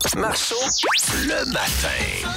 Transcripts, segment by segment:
Marceau, le matin.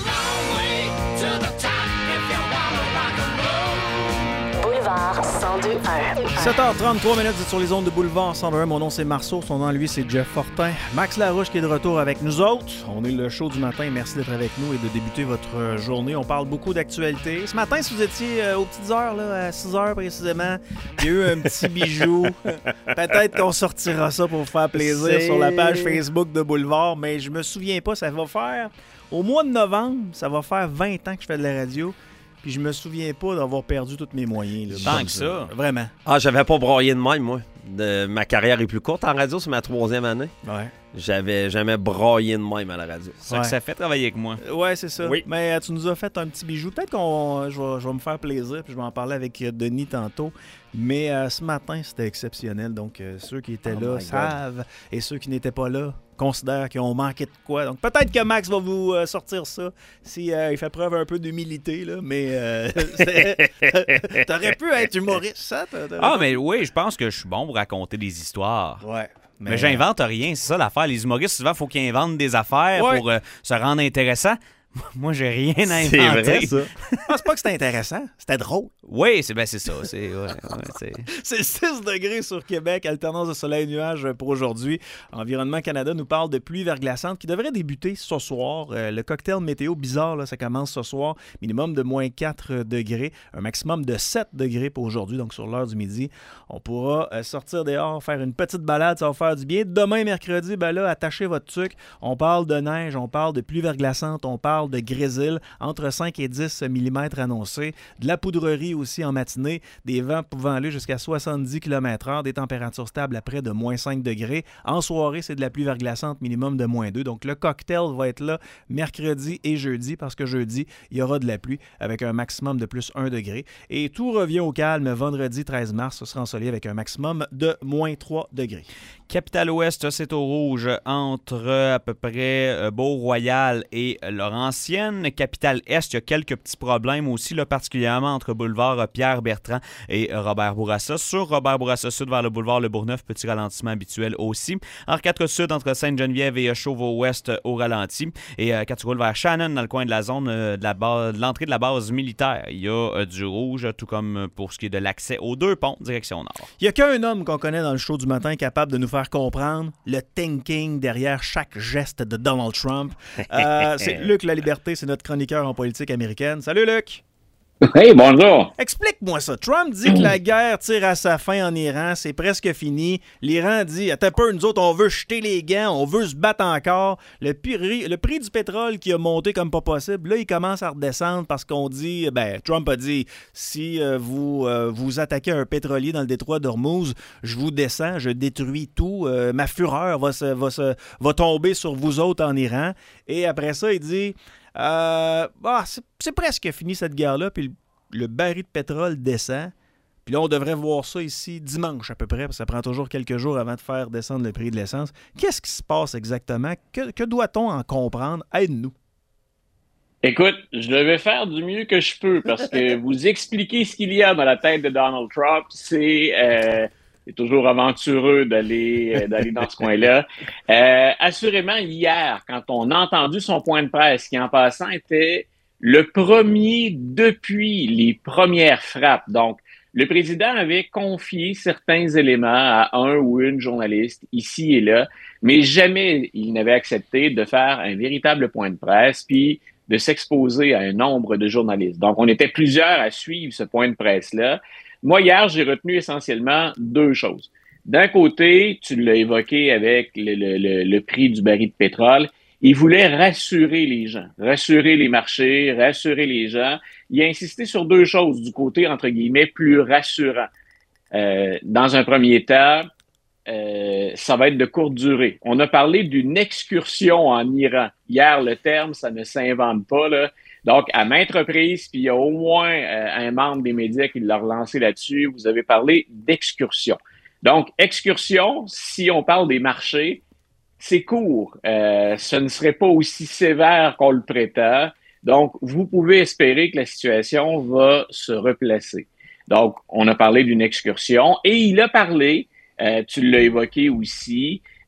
Boulevard 102.1. 7h33 minutes, vous êtes sur les ondes de Boulevard 102.1. Mon nom, c'est Marceau. Son nom, lui, c'est Jeff Fortin. Max Larouche qui est de retour avec nous autres. On est le show du matin. Merci d'être avec nous et de débuter votre journée. On parle beaucoup d'actualité. Ce matin, si vous étiez aux petites heures, là, à 6h précisément, il y a eu un petit bijou. Peut-être qu'on sortira ça pour vous faire plaisir sur la page Facebook de Boulevard, mais je me souviens pas. Ça va faire, au mois de novembre, ça va faire 20 ans que je fais de la radio. Puis je me souviens pas d'avoir perdu tous mes moyens. Là, Tant que ça. Vraiment. Ah, j'avais pas broyé de même, moi. Ma carrière est plus courte en radio, c'est ma 3e année. Ouais. J'avais jamais broyé de même à la radio. C'est ça que ça fait travailler avec moi. Ouais, c'est ça. Oui. Mais tu nous as fait un petit bijou. Peut-être que je vais me faire plaisir, puis je vais en parler avec Denis tantôt. Mais ce matin, c'était exceptionnel. Donc, ceux qui étaient là savent, et ceux qui n'étaient pas là considèrent qu'ils ont manqué de quoi. Donc, peut-être que Max va vous sortir ça si il fait preuve un peu d'humilité, là. Mais t'aurais pu être humoriste, ça? Mais oui, je pense que je suis bon pour raconter des histoires. Ouais. Mais j'invente rien, c'est ça l'affaire. Les humoristes, souvent, il faut qu'ils inventent des affaires pour se rendre intéressant. Moi, j'ai rien à inventer. C'est vrai, ça. C'est pas que c'était intéressant, c'était drôle. Oui, c'est ça. C'est 6 degrés sur Québec, alternance de soleil et nuages pour aujourd'hui. Environnement Canada nous parle de pluie verglaçante qui devrait débuter ce soir. Le cocktail météo bizarre, là, ça commence ce soir. Minimum de moins 4 degrés, un maximum de 7 degrés pour aujourd'hui, donc sur l'heure du midi. On pourra sortir dehors, faire une petite balade, ça va faire du bien. Demain, mercredi, attachez votre tuque. On parle de neige, on parle de pluie verglaçante, on parle de grésil, entre 5 et 10 mm annoncés, de la poudrerie aussi en matinée, des vents pouvant aller jusqu'à 70 km/h, des températures stables à près de moins 5 degrés. En soirée, c'est de la pluie verglaçante, minimum de moins 2. Donc, le cocktail va être là mercredi et jeudi, parce que jeudi, il y aura de la pluie avec un maximum de plus 1 degré. Et tout revient au calme vendredi 13 mars, ce sera ensoleillé avec un maximum de moins 3 degrés. Capitale-Ouest, c'est au rouge entre à peu près Beau-Royal et Laurentienne. Capitale-Est, il y a quelques petits problèmes aussi, là, particulièrement entre boulevard Pierre-Bertrand et Robert Bourassa. Sur Robert Bourassa Sud vers le boulevard Le Bourgneuf, petit ralentissement habituel aussi. Arcade Sud entre Sainte-Geneviève et Chauveau-Ouest au ralenti. Et quand tu roules vers Shannon, dans le coin de la zone de l'entrée de la base militaire, il y a du rouge, tout comme pour ce qui est de l'accès aux 2 ponts, direction nord. Il n'y a qu'un homme qu'on connaît dans le show du matin capable de nous faire comprendre le thinking derrière chaque geste de Donald Trump. C'est Luc Laliberté, c'est notre chroniqueur en politique américaine. Salut Luc! Hey, bonjour! Explique-moi ça. Trump dit que la guerre tire à sa fin en Iran, c'est presque fini. L'Iran dit, attends un peu, nous autres, on veut jeter les gants, on veut se battre encore. Le prix du pétrole qui a monté comme pas possible, là, il commence à redescendre parce qu'on dit, Trump a dit, si vous attaquez un pétrolier dans le détroit d'Ormuz, je vous descends, je détruis tout, ma fureur va tomber sur vous autres en Iran. Et après ça, il dit... c'est presque fini cette guerre-là, puis le baril de pétrole descend. Puis là, on devrait voir ça ici dimanche à peu près, parce que ça prend toujours quelques jours avant de faire descendre le prix de l'essence. Qu'est-ce qui se passe exactement? Que doit-on en comprendre? Aide-nous. Écoute, je devais faire du mieux que je peux parce que vous expliquer ce qu'il y a dans la tête de Donald Trump, c'est toujours aventureux d'aller dans ce coin-là. Assurément, hier, quand on a entendu son point de presse, qui en passant était le premier depuis les premières frappes. Donc, le président avait confié certains éléments à un ou une journaliste ici et là, mais jamais il n'avait accepté de faire un véritable point de presse puis de s'exposer à un nombre de journalistes. Donc, on était plusieurs à suivre ce point de presse-là. Moi, hier, j'ai retenu essentiellement 2 choses. D'un côté, tu l'as évoqué avec le prix du baril de pétrole, il voulait rassurer les gens, rassurer les marchés, rassurer les gens. Il a insisté sur 2 choses du côté, entre guillemets, plus rassurant. Dans un premier temps, ça va être de courte durée. On a parlé d'une excursion en Iran. Hier, le terme, ça ne s'invente pas, là. Donc, à maintes reprises, puis il y a au moins un membre des médias qui l'a relancé là-dessus, vous avez parlé d'excursion. Donc, excursion, si on parle des marchés, c'est court. Ce ne serait pas aussi sévère qu'on le prétend. Donc, vous pouvez espérer que la situation va se replacer. Donc, on a parlé d'une excursion et il a parlé, tu l'as évoqué aussi,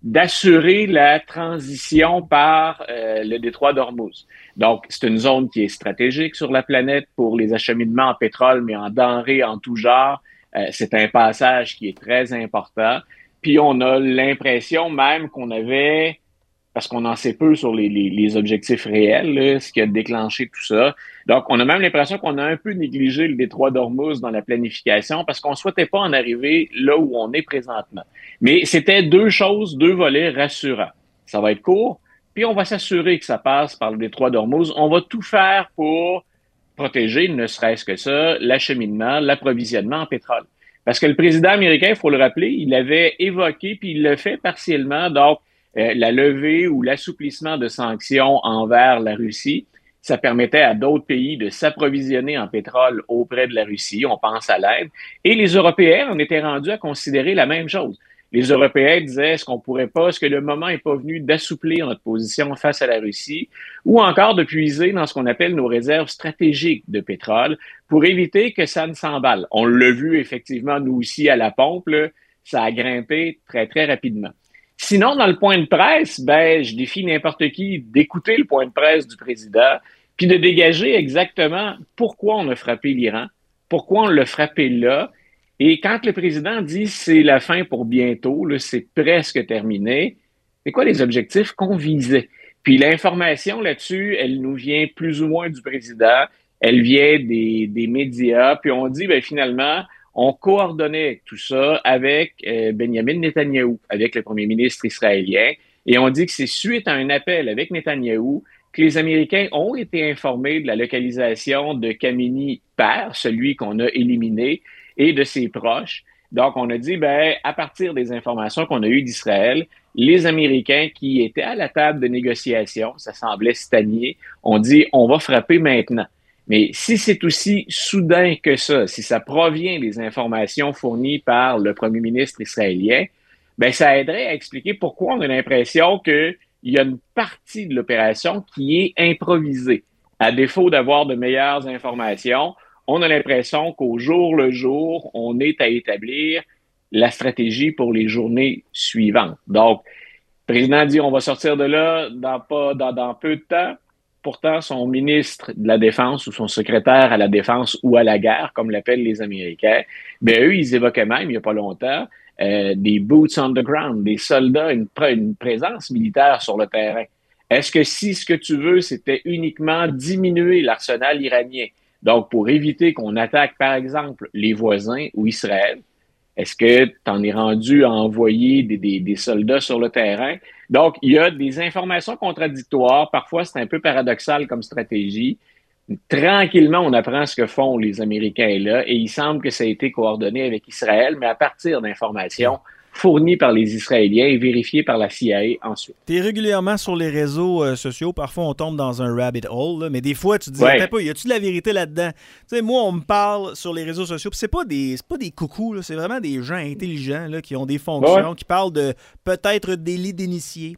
d'assurer la transition par le détroit d'Ormuz. Donc, c'est une zone qui est stratégique sur la planète pour les acheminements en pétrole, mais en denrées en tout genre. C'est un passage qui est très important. Puis, on a l'impression même qu'on avait, parce qu'on en sait peu sur les objectifs réels, là, ce qui a déclenché tout ça. Donc, on a même l'impression qu'on a un peu négligé le détroit d'Ormuz dans la planification parce qu'on ne souhaitait pas en arriver là où on est présentement. Mais c'était deux volets rassurants. Ça va être court, puis on va s'assurer que ça passe par le détroit d'Ormuz. On va tout faire pour protéger, ne serait-ce que ça, l'acheminement, l'approvisionnement en pétrole. Parce que le président américain, il faut le rappeler, il avait évoqué, puis il le fait partiellement, donc la levée ou l'assouplissement de sanctions envers la Russie. Ça permettait à d'autres pays de s'approvisionner en pétrole auprès de la Russie. On pense à l'Inde. Et les Européens en étaient rendus à considérer la même chose. Les Européens disaient, est-ce que le moment n'est pas venu d'assouplir notre position face à la Russie ou encore de puiser dans ce qu'on appelle nos réserves stratégiques de pétrole pour éviter que ça ne s'emballe. On l'a vu effectivement, nous aussi, à la pompe, là, ça a grimpé très, très rapidement. Sinon, dans le point de presse, je défie n'importe qui d'écouter le point de presse du président, puis de dégager exactement pourquoi on a frappé l'Iran, pourquoi on l'a frappé là. Et quand le président dit c'est la fin pour bientôt, là, c'est presque terminé, c'est quoi les objectifs qu'on visait? Puis l'information là-dessus, elle nous vient plus ou moins du président, elle vient des médias, puis on dit finalement, on coordonnait tout ça avec Benjamin Netanyahou, avec le premier ministre israélien, et on dit que c'est suite à un appel avec Netanyahou que les Américains ont été informés de la localisation de Khamenei père, celui qu'on a éliminé, et de ses proches. Donc, on a dit, à partir des informations qu'on a eues d'Israël, les Américains qui étaient à la table de négociation, ça semblait stagner, ont dit, on va frapper maintenant. Mais si c'est aussi soudain que ça, si ça provient des informations fournies par le premier ministre israélien, ça aiderait à expliquer pourquoi on a l'impression qu'il y a une partie de l'opération qui est improvisée. À défaut d'avoir de meilleures informations, on a l'impression qu'au jour le jour, on est à établir la stratégie pour les journées suivantes. Donc, le président dit on va sortir de là dans peu de temps. Pourtant, son ministre de la Défense ou son secrétaire à la Défense ou à la guerre, comme l'appellent les Américains, eux, ils évoquaient même, il n'y a pas longtemps, des boots on the ground, des soldats, une présence militaire sur le terrain. Est-ce que si ce que tu veux, c'était uniquement diminuer l'arsenal iranien, donc pour éviter qu'on attaque, par exemple, les voisins ou Israël, est-ce que tu en es rendu à envoyer des soldats sur le terrain? Donc, il y a des informations contradictoires. Parfois, c'est un peu paradoxal comme stratégie. Tranquillement, on apprend ce que font les Américains là et il semble que ça a été coordonné avec Israël, mais à partir d'informations fournies par les Israéliens et vérifiées par la CIA ensuite. Tu es régulièrement sur les réseaux sociaux. Parfois, on tombe dans un rabbit hole, là, mais des fois, tu te dis, attends pas, y a-tu de la vérité là-dedans? Tu sais, moi, on me parle sur les réseaux sociaux, puis c'est pas des coucous, là, c'est vraiment des gens intelligents là, qui ont des fonctions, qui parlent de peut-être délit d'initié,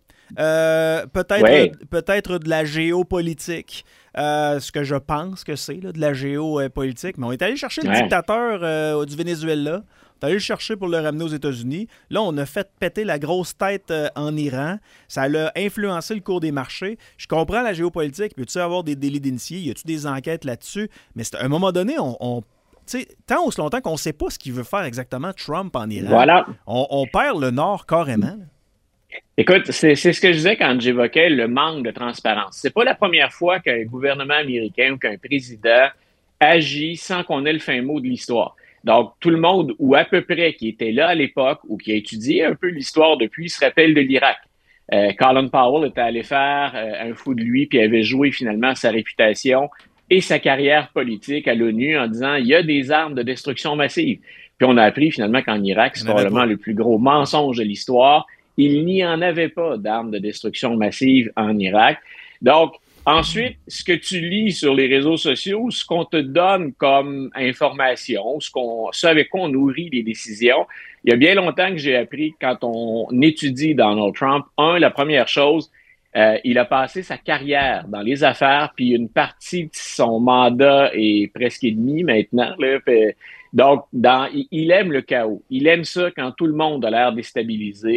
peut-être de la géopolitique. Ce que je pense que c'est là, de la géopolitique. Mais on est allé chercher le dictateur du Venezuela. On est allé le chercher pour le ramener aux États-Unis. Là, on a fait péter la grosse tête en Iran. Ça a influencé le cours des marchés. Je comprends la géopolitique. Peut-tu avoir des délits d'initiés? Y a-tu des enquêtes là-dessus? Mais à un moment donné, tant aussi longtemps qu'on ne sait pas ce qu'il veut faire exactement Trump en Iran, voilà. on perd le Nord carrément. Écoute, c'est ce que je disais quand j'évoquais le manque de transparence. C'est pas la première fois qu'un gouvernement américain ou qu'un président agit sans qu'on ait le fin mot de l'histoire. Donc, tout le monde, ou à peu près, qui était là à l'époque ou qui a étudié un peu l'histoire depuis, se rappelle de l'Irak. Colin Powell était allé faire un fou de lui puis avait joué finalement sa réputation et sa carrière politique à l'ONU en disant il y a des armes de destruction massive. Puis on a appris finalement qu'en Irak, c'est probablement le plus gros mensonge de l'histoire. Il n'y en avait pas d'armes de destruction massive en Irak. Donc, ensuite, ce que tu lis sur les réseaux sociaux, ce qu'on te donne comme information, ce avec quoi on nourrit les décisions, il y a bien longtemps que j'ai appris quand on étudie Donald Trump, la première chose, il a passé sa carrière dans les affaires, puis une partie de son mandat est presque et demi maintenant. Là, donc, il aime le chaos. Il aime ça quand tout le monde a l'air déstabilisé.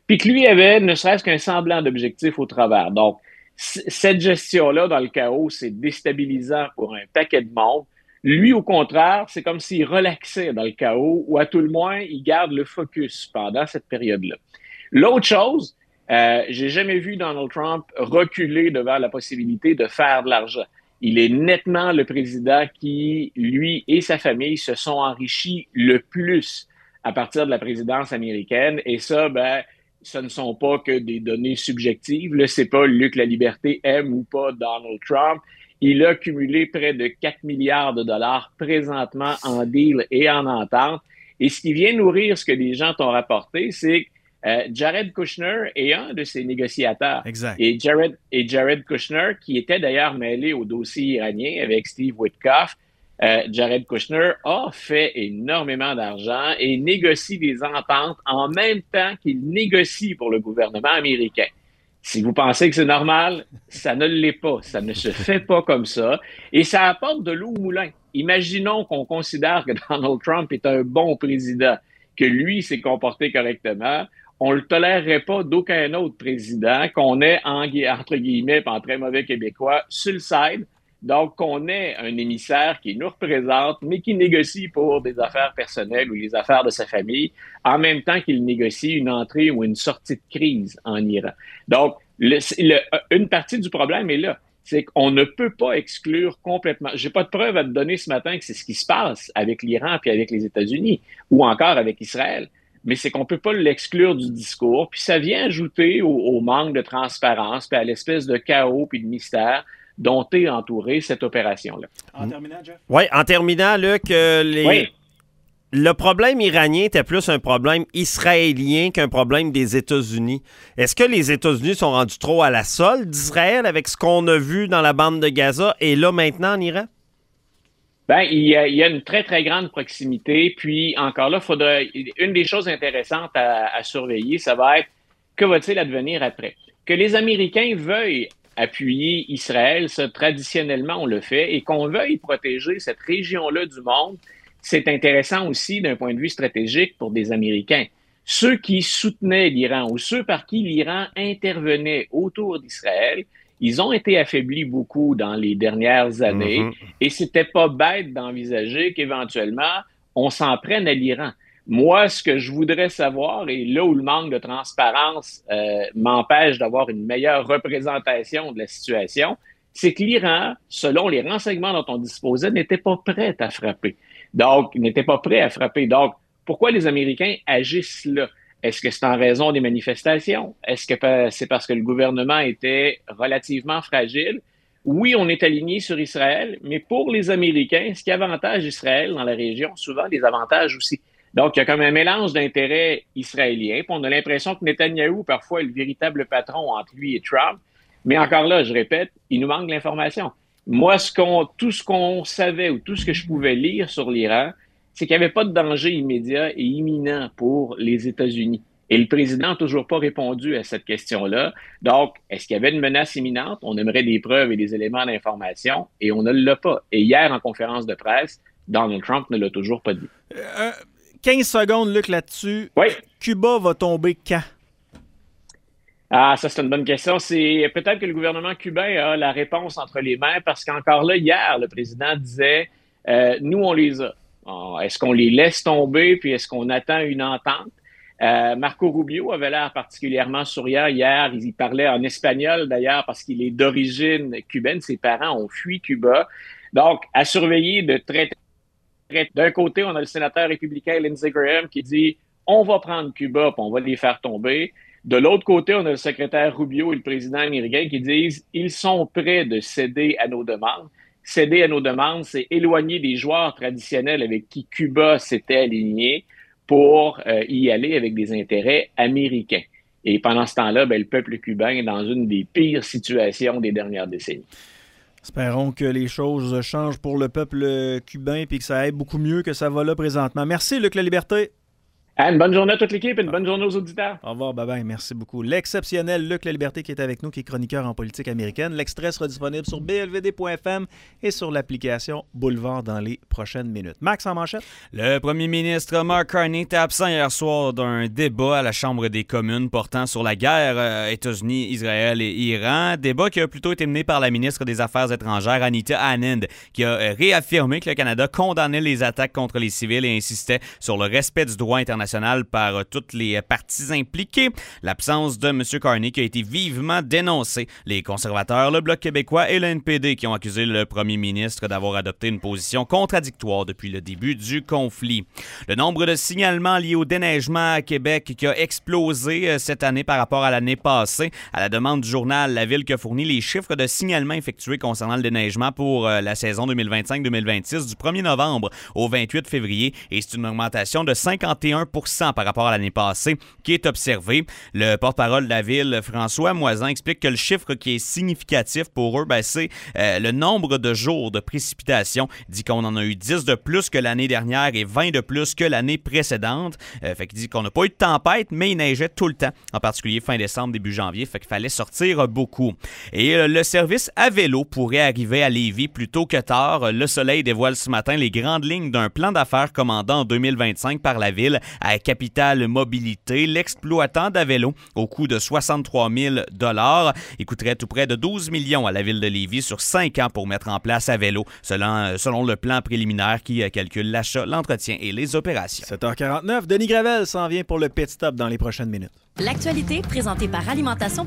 puis que lui avait ne serait-ce qu'un semblant d'objectif au travers. Donc, cette gestion-là, dans le chaos, c'est déstabilisant pour un paquet de monde. Lui, au contraire, c'est comme s'il relaxait dans le chaos, ou à tout le moins, il garde le focus pendant cette période-là. L'autre chose, j'ai jamais vu Donald Trump reculer devant la possibilité de faire de l'argent. Il est nettement le président qui, lui et sa famille, se sont enrichis le plus à partir de la présidence américaine. Et ça, ce ne sont pas que des données subjectives. Là, c'est pas Luc La Liberté aime ou pas Donald Trump. Il a cumulé près de 4 milliards de dollars présentement en deal et en entente. Et ce qui vient nourrir ce que les gens t'ont rapporté, c'est que Jared Kushner est un de ses négociateurs. Exact. Et Jared Kushner, qui était d'ailleurs mêlé au dossier iranien avec Steve Witkoff, Jared Kushner a fait énormément d'argent et négocie des ententes en même temps qu'il négocie pour le gouvernement américain. Si vous pensez que c'est normal, ça ne l'est pas. Ça ne se fait pas comme ça. Et ça apporte de l'eau au moulin. Imaginons qu'on considère que Donald Trump est un bon président, que lui s'est comporté correctement. On ne le tolérerait pas d'aucun autre président, qu'on ait, entre guillemets, en très mauvais québécois, sur le side. Donc, qu'on ait un émissaire qui nous représente, mais qui négocie pour des affaires personnelles ou les affaires de sa famille, en même temps qu'il négocie une entrée ou une sortie de crise en Iran. Donc, une partie du problème est là. C'est qu'on ne peut pas exclure complètement. J'ai pas de preuve à te donner ce matin que c'est ce qui se passe avec l'Iran puis avec les États-Unis ou encore avec Israël. Mais c'est qu'on peut pas l'exclure du discours. Puis ça vient ajouter au manque de transparence puis à l'espèce de chaos puis de mystère dont est entourée cette opération-là. En terminant, Jeff? Oui, en terminant, Luc, le problème iranien était plus un problème israélien qu'un problème des États-Unis. Est-ce que les États-Unis sont rendus trop à la solde d'Israël avec ce qu'on a vu dans la bande de Gaza et là maintenant en Iran? Il y a une très, très grande proximité. Puis, encore là, une des choses intéressantes à surveiller, ça va être que va-t-il advenir après? Que les Américains veuillent appuyer Israël, ça, traditionnellement, on le fait, et qu'on veuille protéger cette région-là du monde, c'est intéressant aussi d'un point de vue stratégique pour des Américains. Ceux qui soutenaient l'Iran ou ceux par qui l'Iran intervenait autour d'Israël, ils ont été affaiblis beaucoup dans les dernières années et c'était pas bête d'envisager qu'éventuellement, on s'en prenne à l'Iran. Moi, ce que je voudrais savoir, et là où le manque de transparence m'empêche d'avoir une meilleure représentation de la situation, c'est que l'Iran, selon les renseignements dont on disposait, n'était pas prêt à frapper. Donc, n'était pas prêt à frapper. Donc, pourquoi les Américains agissent là? Est-ce que c'est en raison des manifestations? Est-ce que c'est parce que le gouvernement était relativement fragile? Oui, on est aligné sur Israël, mais pour les Américains, ce qui avantage Israël dans la région, souvent les avantages aussi. Donc, il y a comme un mélange d'intérêts israéliens. Puis on a l'impression que Netanyahou, parfois, est le véritable patron entre lui et Trump. Mais encore là, je répète, il nous manque l'information. Moi, tout ce qu'on savait ou tout ce que je pouvais lire sur l'Iran, c'est qu'il n'y avait pas de danger immédiat et imminent pour les États-Unis. Et le président n'a toujours pas répondu à cette question-là. Donc, est-ce qu'il y avait une menace imminente? On aimerait des preuves et des éléments d'information, et on ne l'a pas. Et hier, en conférence de presse, Donald Trump ne l'a toujours pas dit. 15 secondes, Luc, là-dessus. Oui. Cuba va tomber quand? Ah, ça, c'est une bonne question. C'est peut-être que le gouvernement cubain a la réponse entre les mains parce qu'encore là, hier, le président disait nous, on les a. Est-ce qu'on les laisse tomber puis est-ce qu'on attend une entente? Marco Rubio avait l'air particulièrement souriant hier. Il parlait en espagnol d'ailleurs parce qu'il est d'origine cubaine. Ses parents ont fui Cuba. Donc, à surveiller de très. D'un côté, on a le sénateur républicain Lindsey Graham qui dit on va prendre Cuba puis on va les faire tomber. De l'autre côté, on a le secrétaire Rubio et le président américain qui disent ils sont prêts de céder à nos demandes. Céder à nos demandes, c'est éloigner des joueurs traditionnels avec qui Cuba s'était aligné pour y aller avec des intérêts américains. Et pendant ce temps-là, le peuple cubain est dans une des pires situations des dernières décennies. Espérons que les choses changent pour le peuple cubain et que ça aille beaucoup mieux que ça va là présentement. Merci, Luc La Liberté. Une bonne journée à toute l'équipe et une bonne journée aux auditeurs. Au revoir, bye-bye, merci beaucoup. L'exceptionnel Luc Laliberté qui est avec nous, qui est chroniqueur en politique américaine. L'extrait sera disponible sur blvd.fm et sur l'application Boulevard dans les prochaines minutes. Max en manchette. Le premier ministre Mark Carney était absent hier soir d'un débat à la Chambre des communes portant sur la guerre États-Unis, Israël et Iran. Débat qui a plutôt été mené par la ministre des Affaires étrangères, Anita Anand, qui a réaffirmé que le Canada condamnait les attaques contre les civils et insistait sur le respect du droit international par toutes les parties impliquées. L'absence de M. Carney qui a été vivement dénoncée. Les conservateurs, le Bloc québécois et le NPD qui ont accusé le premier ministre d'avoir adopté une position contradictoire depuis le début du conflit. Le nombre de signalements liés au déneigement à Québec qui a explosé cette année par rapport à l'année passée. À la demande du journal La Ville qui a fourni les chiffres de signalements effectués concernant le déneigement pour la saison 2025-2026 du 1er novembre au 28 février et c'est une augmentation de 51% par rapport à l'année passée qui est observé. Le porte-parole de la Ville, François Moisan, explique que le chiffre qui est significatif pour eux, c'est le nombre de jours de précipitations. Il dit qu'on en a eu 10 de plus que l'année dernière et 20 de plus que l'année précédente. Fait qu'il dit qu'on n'a pas eu de tempête, mais il neigeait tout le temps, en particulier fin décembre, début janvier. Fait qu'il fallait sortir beaucoup. Et le service à vélo pourrait arriver à Lévis plus tôt que tard. Le Soleil dévoile ce matin les grandes lignes d'un plan d'affaires commandé en 2025 par la Ville à Capital Mobilité, l'exploitant d'Avelo, au coût de 63 000 $. Il coûterait tout près de 12 millions à la Ville de Lévis sur 5 ans pour mettre en place Avelo, selon le plan préliminaire qui calcule l'achat, l'entretien et les opérations. 7h49, Denis Gravel s'en vient pour le pit stop dans les prochaines minutes. L'actualité présentée par Alimentation